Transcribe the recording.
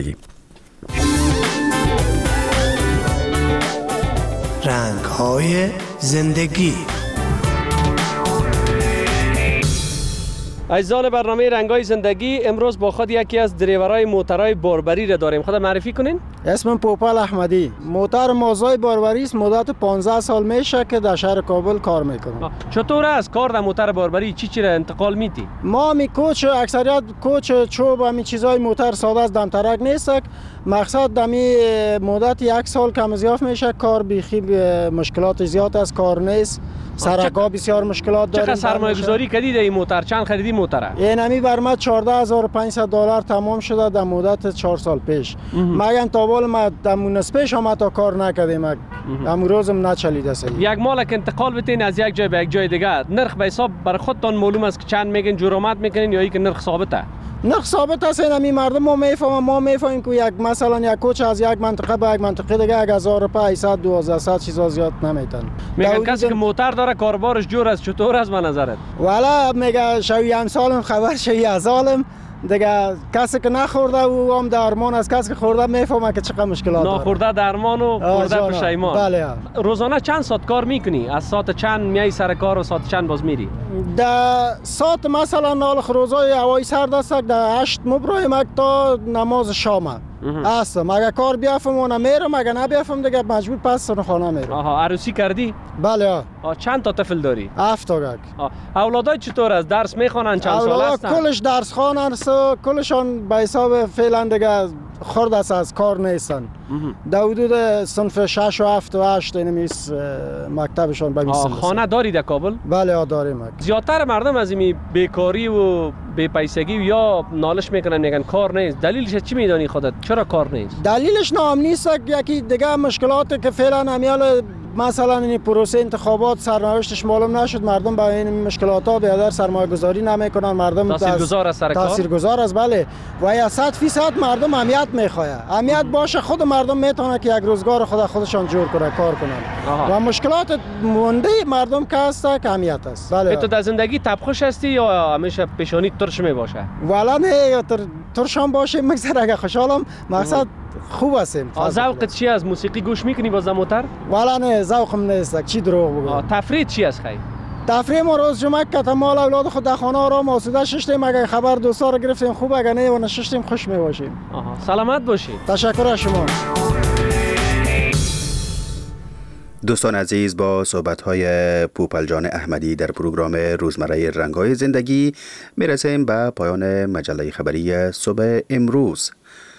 رنگ‌های زندگی. عزیزان برنامه رنگ‌های زندگی، امروز با خود یکی از دریورای موترهای باربری را داریم. خود معرفی کنین؟ اسمم پوپل احمدی. موتر مازای باربری است. مدت 15 سال میشه که در شهر کابل کار میکنم. چطور است کار در موتر باربری؟ چی را انتقال میدی؟ ما می کوچ اکثریت کوچ چوب همین چیزای موتر ساده است، دمترک نیست. مقصد دمی مدت 1 سال کم زیاد میشه. کار بیخی مشکلات زیاد است، کار نیست. سرکا بسیار مشکلات داریم. چقدر سرمایه گذاری کردی در این موتر؟ چند خریدی موتر؟ این همی بر من 14500 دلار تمام شده در مدت 4 سال پیش. مگم تا بال ما در نسبش هم تا کار نکردیم. امروزم نچلیده است. یک مال که انتقال بتین از یک جای به یک جای دیگه، نرخ به حساب بر خودتان معلوم است که چند میگن جرامت میکنین یا اینکه نرخ ثابته؟ نرخ ثابت است. این مردم ما میفهمیم که یک مثلا یک کوچ از یک منطقه به یک منطقه دیگه 1000 روپیه 800 1200 چیزا زیاد نمیتن. میگن کسی که موتر داره کاربارش جور است. چطور است به نظرت؟ والا میگه شوی امسالم خبر شوی ازالم دیگه. کسی که نخورده او هم درمان است، کسی که خورده میفهمه که چقدر مشکلات داره. نخورده درمان و خورده پشیمان. بله. روزانه چند ساعت کار میکنی؟ از ساعت چند میای سر کار و ساعت چند باز میری؟ در ساعت مثلا نال روزای هوای سرد است در 8 مبرایم تا نماز شام هستم. اگه کار بیافم و نمیرم، اگه نبیافم دیگه مجبور پس سر خانه میرم. عروسی کردی؟ بله. چند تا طفل داری؟ 7 تا. اولادای چطور است؟ درس میخوانن؟ چند سال هستن؟ کلش درس خوانن، کلشان به حساب فعلا دیگه خرد است، از کار نیستن. در حدود صنف 6 و 7 و 8 اینمیس مکتبشان به میسن. خانه داری در کابل؟ بله داریم. زیادتر مردم از این بیکاری و بی پیسگی یا نالش میکنن، میگن کار نیست. دلیلش چی میدانی خودت؟ چرا کار نیست؟ دلیلش نام نیست. یکی دیگه مشکلاتی که فعلا همیال مثلا این پروسه انتخابات سرنوشتش معلوم نشد، مردم با این مشکلات ها بیادر سرمایه گذاری نمیکنن. مردم تاثیرگذار است سر کار؟ تاثیرگذار است بله. و یا 100% مردم اهمیت میخواد. اهمیت باشه خود مردم میتونه که یک روزگار خودشان جور کنه، کار کنن. و مشکلات مونده مردم که هست که اهمیت است. بله. تو در زندگی تبخوش هستی یا همیشه پیشانی ترش میباشه؟ والا نه ترشم باشه مگذره. اگه خوشحالم مقصد خوب هستیم. ذوقت چی از موسیقی گوش میکنی باز موتر؟ والا نه ذوقم نیست. چی دروغ بگم. تفریح چی است خیر؟ تفریح ما روز جمعه که مال اولاد خود در خانه آرام آسوده ششتیم. اگه خبر دوستا رو گرفتیم خوب، اگه نه و نششتیم خوش میباشیم. سلامت باشید. تشکر از شما. دوستان عزیز، با صحبت‌های پوپل جان احمدی در پروگرام روزمره رنگ‌های زندگی میرسیم به پایان مجله خبری صبح امروز.